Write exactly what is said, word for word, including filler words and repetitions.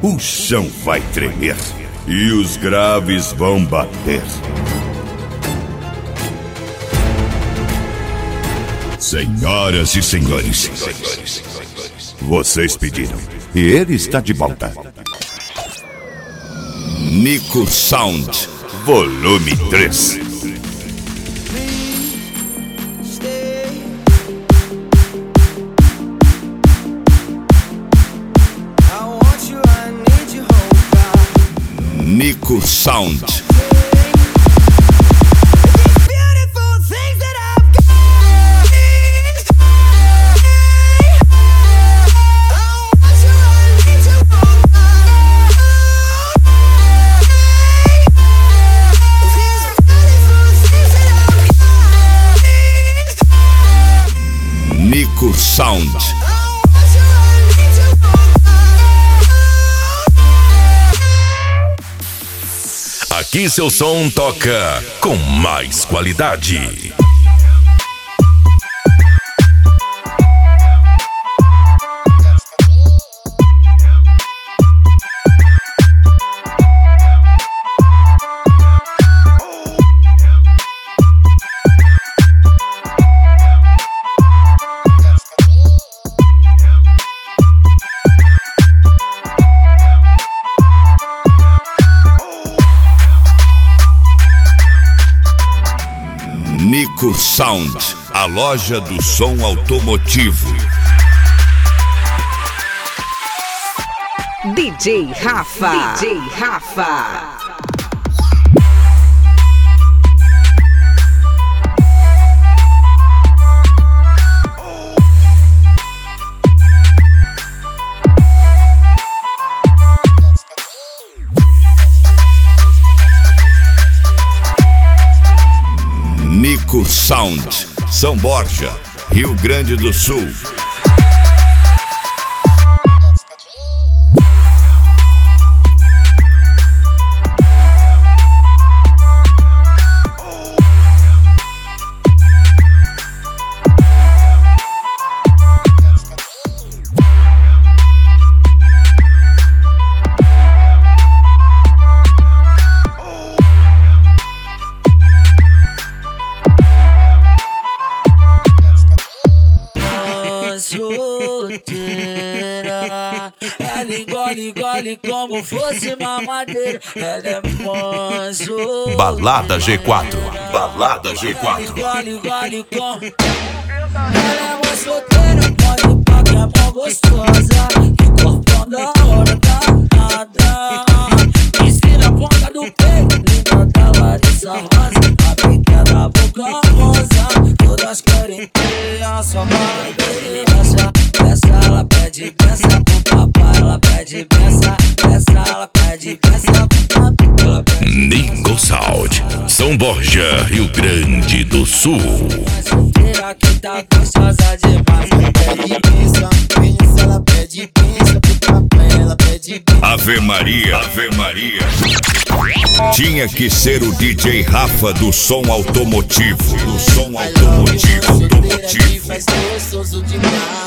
o chão vai tremer e os graves vão bater. Senhoras e senhores, vocês pediram e ele está de volta. Nico Sound, volume três. Nico Sound. Nico Sound. Aqui seu som toca com mais qualidade. Nico Sound, a loja do som automotivo. D J Rafa, D J Rafa. Nico Sound, São Borja, Rio Grande do Sul. Ela engole, engole como fosse mamadeira. Ela é manso. Balada G quatro, Balada G quatro. Engole, engole como. Ela é uma solteira, pode pá que é mó gostosa. Que corpão da hora danada. Ensina a ponta do peito, linda da Larissa Rosa. A peita da boca rosa, todas querem ter a sua mãe. Peça, peça, ela pede, peça pro papai. Ela pede, peça, peça, ela pede, peça pro papai. Nico Sound, São Borja, Rio Grande do Sul. Solteira que tá gostosa demais. Ela pede pensa, pensa, ela pede pensa pro papai. Ela pede pensa. Ave Maria, Ave Maria. Tinha que ser o D J Rafa do som automotivo. Do som automotivo, automotivo. Faz gostoso demais.